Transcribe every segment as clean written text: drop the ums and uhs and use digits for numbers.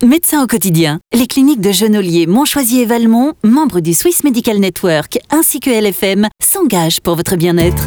Médecin au quotidien, les cliniques de Genolier, Montchoisy et Valmont, membres du Swiss Medical Network, ainsi que LFM, s'engagent pour votre bien-être.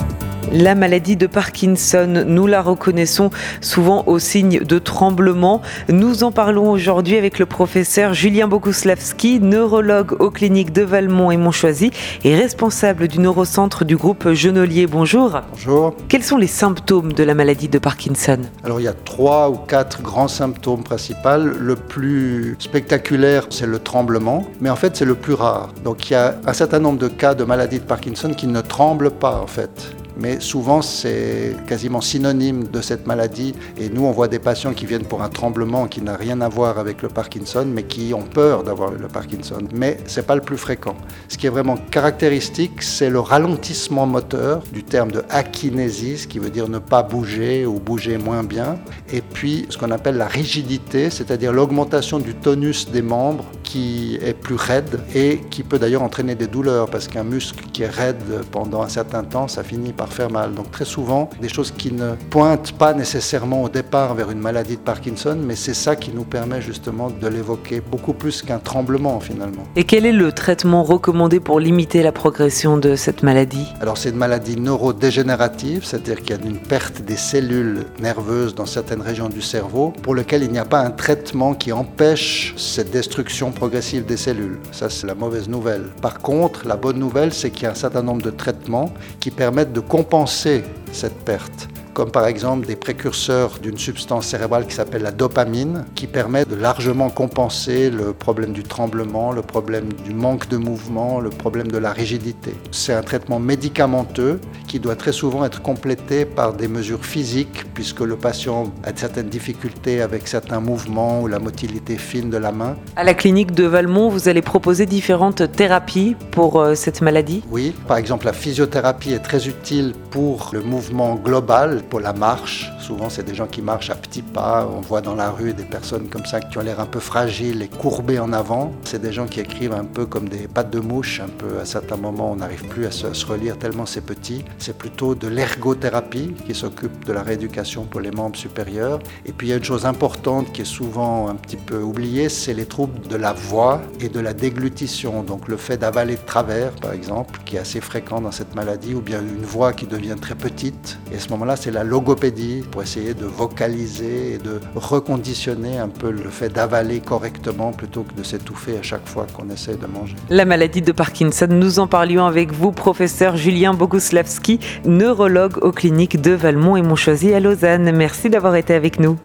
La maladie de Parkinson, nous la reconnaissons souvent au signe de tremblement. Nous en parlons aujourd'hui avec le professeur Julien Boguslavski, neurologue aux cliniques de Valmont et Montchoisy et responsable du neurocentre du groupe Genolier. Bonjour. Bonjour. Quels sont les symptômes de la maladie de Parkinson ? Alors il y a 3 ou 4 grands symptômes principaux. Le plus spectaculaire, c'est le tremblement, mais en fait c'est le plus rare. Donc il y a un certain nombre de cas de maladie de Parkinson qui ne tremblent pas en fait. Mais souvent, c'est quasiment synonyme de cette maladie. Et nous, on voit des patients qui viennent pour un tremblement qui n'a rien à voir avec le Parkinson, mais qui ont peur d'avoir le Parkinson. Mais ce n'est pas le plus fréquent. Ce qui est vraiment caractéristique, c'est le ralentissement moteur, du terme de akinésie, ce qui veut dire ne pas bouger ou bouger moins bien. Et puis, ce qu'on appelle la rigidité, c'est-à-dire l'augmentation du tonus des membres qui est plus raide et qui peut d'ailleurs entraîner des douleurs, parce qu'un muscle qui est raide pendant un certain temps, ça finit par faire mal. Donc très souvent, des choses qui ne pointent pas nécessairement au départ vers une maladie de Parkinson, mais c'est ça qui nous permet justement de l'évoquer beaucoup plus qu'un tremblement finalement. Et quel est le traitement recommandé pour limiter la progression de cette maladie ? Alors c'est une maladie neurodégénérative, c'est-à-dire qu'il y a une perte des cellules nerveuses dans certaines régions du cerveau, pour lequel il n'y a pas un traitement qui empêche cette destruction progressive des cellules. Ça, c'est la mauvaise nouvelle. Par contre, la bonne nouvelle, c'est qu'il y a un certain nombre de traitements qui permettent de compenser cette perte, comme par exemple des précurseurs d'une substance cérébrale qui s'appelle la dopamine, qui permet de largement compenser le problème du tremblement, le problème du manque de mouvement, le problème de la rigidité. C'est un traitement médicamenteux qui doit très souvent être complété par des mesures physiques, puisque le patient a de certaines difficultés avec certains mouvements ou la motilité fine de la main. À la clinique de Valmont, vous allez proposer différentes thérapies pour cette maladie ? Oui, par exemple la physiothérapie est très utile pour le mouvement global, pour la marche. Souvent, c'est des gens qui marchent à petits pas. On voit dans la rue des personnes comme ça qui ont l'air un peu fragiles et courbées en avant. C'est des gens qui écrivent un peu comme des pattes de mouche. Un peu, à certains moments, on n'arrive plus à se relire tellement c'est petit. C'est plutôt de l'ergothérapie qui s'occupe de la rééducation pour les membres supérieurs. Et puis, il y a une chose importante qui est souvent un petit peu oubliée, c'est les troubles de la voix et de la déglutition. Donc, le fait d'avaler de travers, par exemple, qui est assez fréquent dans cette maladie, ou bien une voix qui devient très petite. Et à ce moment-là, c'est la logopédie pour essayer de vocaliser et de reconditionner un peu le fait d'avaler correctement plutôt que de s'étouffer à chaque fois qu'on essaie de manger. La maladie de Parkinson, nous en parlions avec vous, professeur Julien Boguslavski, neurologue aux cliniques de Valmont et Montchoisy à Lausanne. Merci d'avoir été avec nous.